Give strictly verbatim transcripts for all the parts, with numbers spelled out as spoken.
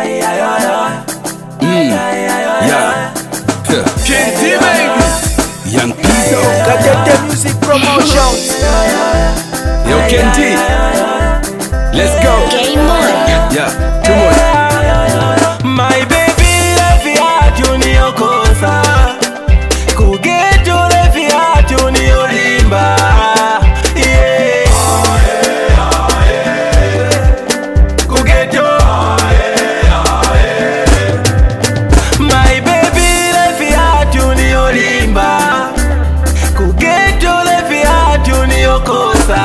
Mm. Yeah. Kenty baby. Young Pizzo. Gatete Music Promotions. Yo Kenty. Let's go. Game on. Yeah. Two more. My baby, lefi atu niyokosa. Kugetu lefi atu niyolimba. Yeah. Kugetu. My baby, lefi atu niyolimba. Kugetu lefi atu niyokosa.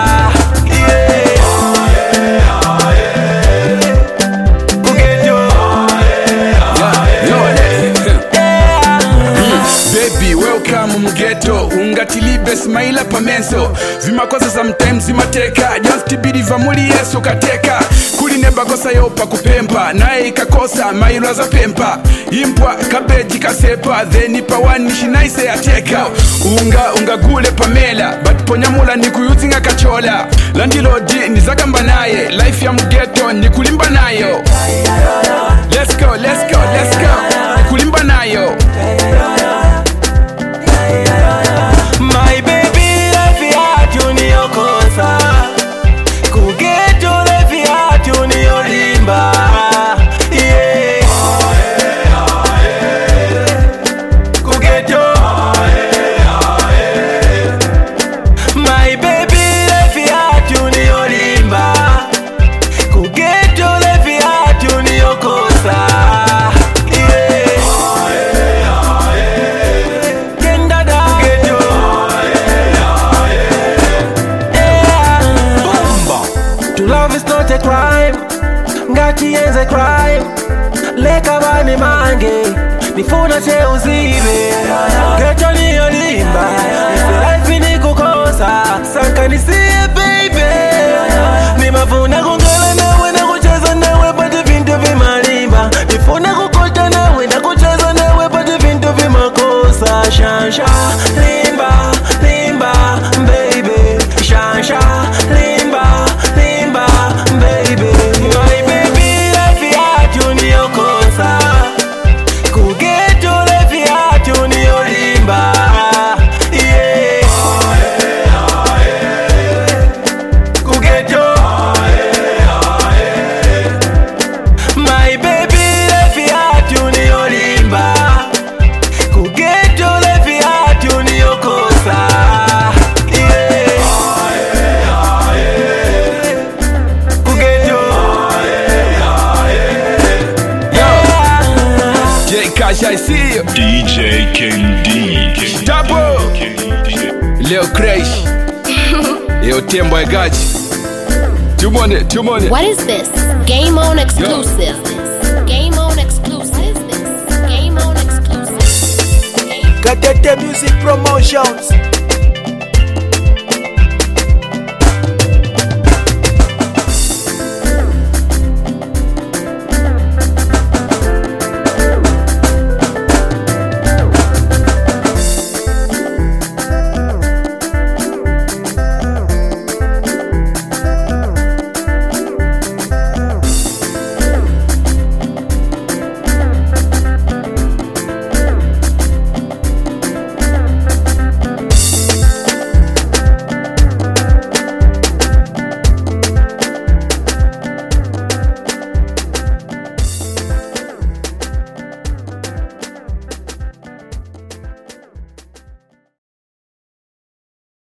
Mugeto ungatilibe smaila pamenso zimakosa sometimes zimateka just believe muri Yesu kateka kuli nebakosa yopa kupempa naye ikakosa mailo za pempa impwa kabeji kasepa then pawani shinaise yateka unga unga gule pamela but ponyamula nikuyuzinga kachola landilodi nizagamba naye life ya mugeto nikulimba nayo. Let's go let's go let's go nikulimba nayo. My baby, lefi atu niyokosa. Kugetu lefi atu niyolimba. Yeah. Kugetu. My baby, lefi atu niyolimba. Kugetu lefi atu niyokosa. Ngati yenze crime leka bani mange nifuna che uzibe geto niyo limba life ni kukosa sanka nisiye baby ni mafuna kungala nawe na kucheza nawe pati vintu vimalimba nifuna kukota nawe na kucheza nawe pati vintu vimakosa shansha limba limba baby shansha limba limba baby. Kugetu lefi atu niyolimba. Yeah. Kugetu. My baby lefi atu niyolimba. Kugetu lefi atu niyokosa. Yeah. Kugetu. Cash, I see you. D J Kenty. Double. Leo Crash. Yo Tembo Gachi. Two money, two money. What is this? Game on exclusive. Game on exclusive. Game on exclusive. Gatete Music Promotions.